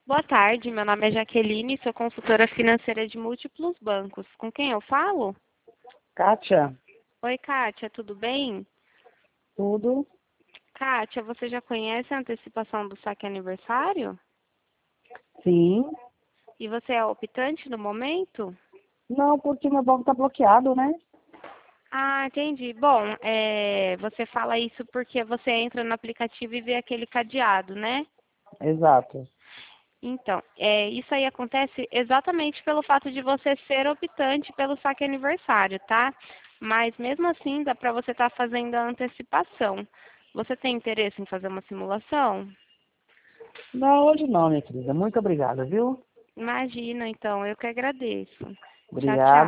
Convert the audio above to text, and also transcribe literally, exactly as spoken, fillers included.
Boa tarde, meu nome é Jaqueline, sou consultora financeira de múltiplos bancos. Com quem eu falo? Kátia, Oi, Kátia, tudo bem? tudo? Kátia, você já conhece a antecipação do saque aniversário? Sim. E você é optante no momento? Não, porque meu banco tá bloqueado, né? Ah, entendi. Bom, é, você fala isso porque você entra no aplicativo e vê aquele cadeado, né? Exato. Então, é, isso aí acontece exatamente pelo fato de você ser optante pelo saque aniversário, tá? Mas mesmo assim, dá para você estar fazendo a antecipação. Você tem interesse em fazer uma simulação? Não, hoje não, minha querida. Muito obrigada, viu? Imagina, então, eu que agradeço. Tchau, Obrigado. tchau.